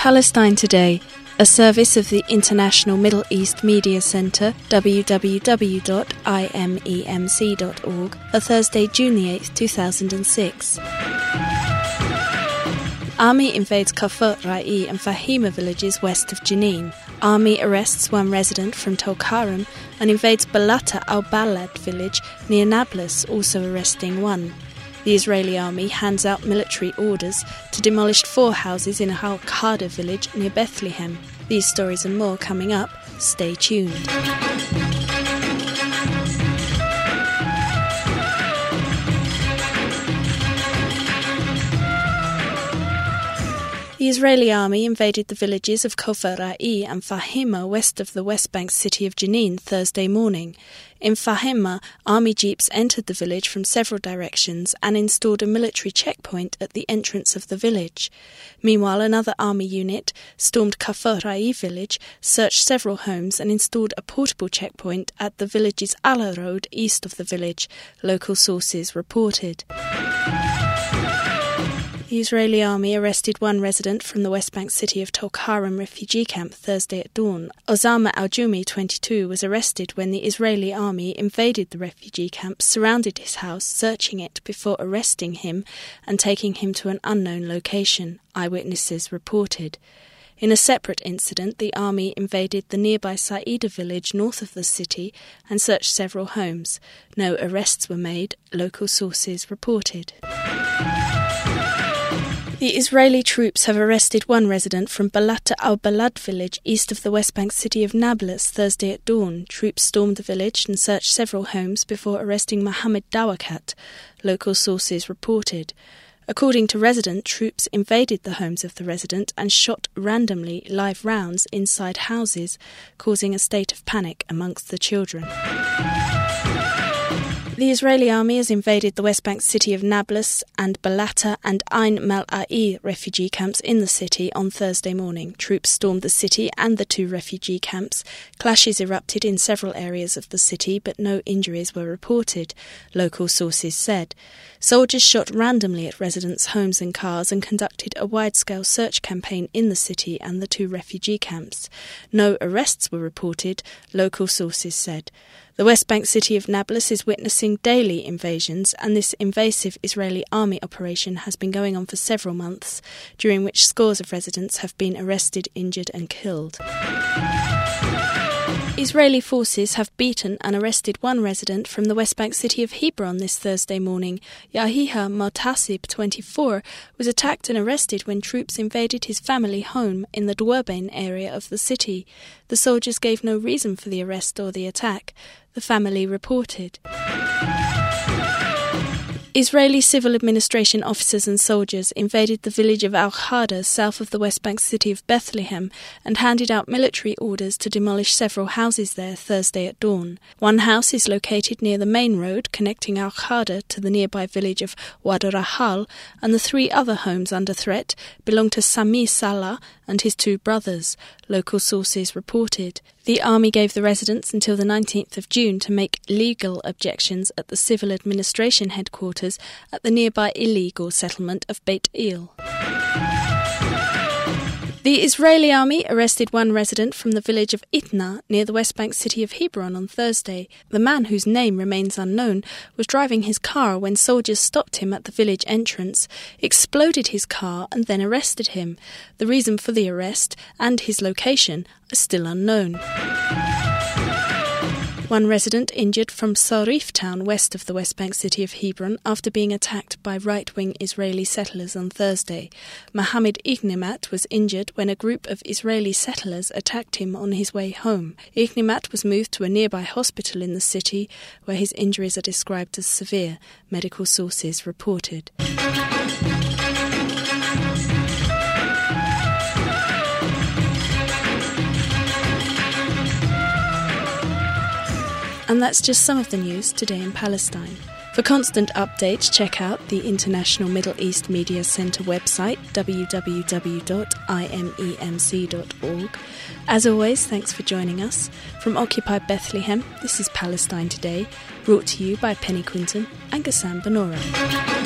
Palestine Today, a service of the International Middle East Media Centre, www.imemc.org, for Thursday, June the 8th, 2006. Army invades Kafr Ra'i and Fahima villages west of Jenin. Army arrests one resident from Tulkarm and invades Balata al-Balad village near Nablus, also arresting one. The Israeli army hands out military orders to demolish 4 houses in Al-Khada village near Bethlehem. These stories and more coming up. Stay tuned. The Israeli army invaded the villages of Kafr Ra'i and Fahima west of the West Bank city of Jenin Thursday morning. In Fahima, army jeeps entered the village from several directions and installed a military checkpoint at the entrance of the village. Meanwhile, another army unit stormed Kafr Ra'i village, searched several homes and installed a portable checkpoint at the village's Ala Road east of the village, local sources reported. The Israeli army arrested one resident from the West Bank city of Tulkarm refugee camp Thursday at dawn. Osama Al-Jumi, 22, was arrested when the Israeli army invaded the refugee camp, surrounded his house, searching it before arresting him and taking him to an unknown location, eyewitnesses reported. In a separate incident, the army invaded the nearby Saida village north of the city and searched several homes. No arrests were made, local sources reported. The Israeli troops have arrested one resident from Balata al-Balad village east of the West Bank city of Nablus Thursday at dawn. Troops stormed the village and searched several homes before arresting Mohammed Dawakat, local sources reported. According to resident, troops invaded the homes of the resident and shot randomly live rounds inside houses, causing a state of panic amongst the children. The Israeli army has invaded the West Bank city of Nablus and Balata and Ain Mal'ai refugee camps in the city on Thursday morning. Troops stormed the city and the 2 refugee camps. Clashes erupted in several areas of the city, but no injuries were reported, local sources said. Soldiers shot randomly at residents' homes and cars and conducted a wide-scale search campaign in the city and the 2 refugee camps. No arrests were reported, local sources said. The West Bank city of Nablus is witnessing daily invasions, and this invasive Israeli army operation has been going on for several months, during which scores of residents have been arrested, injured and killed. Israeli forces have beaten and arrested one resident from the West Bank city of Hebron this Thursday morning. Yahiya Motasib, 24, was attacked and arrested when troops invaded his family home in the Dwerbein area of the city. The soldiers gave no reason for the arrest or the attack, the family reported. Israeli civil administration officers and soldiers invaded the village of Al-Khada south of the West Bank city of Bethlehem and handed out military orders to demolish several houses there Thursday at dawn. One house is located near the main road connecting Al-Khada to the nearby village of Wad Rahal, and the 3 other homes under threat belong to Sami Salah and his 2 brothers, local sources reported. The army gave the residents until the 19th of June to make legal objections at the civil administration headquarters at the nearby illegal settlement of Beit El. The Israeli army arrested one resident from the village of Itna near the West Bank city of Hebron on Thursday. The man, whose name remains unknown, was driving his car when soldiers stopped him at the village entrance, exploded his car and then arrested him. The reason for the arrest and his location are still unknown. One resident injured from Sarif town west of the West Bank city of Hebron after being attacked by right-wing Israeli settlers on Thursday. Mohammed Ignimat was injured when a group of Israeli settlers attacked him on his way home. Ignimat was moved to a nearby hospital in the city where his injuries are described as severe, medical sources reported. And that's just some of the news today in Palestine. For constant updates, check out the International Middle East Media Centre website, www.imemc.org. As always, thanks for joining us. From Occupy Bethlehem, this is Palestine Today, brought to you by Penny Quinton and Ghassan Benora.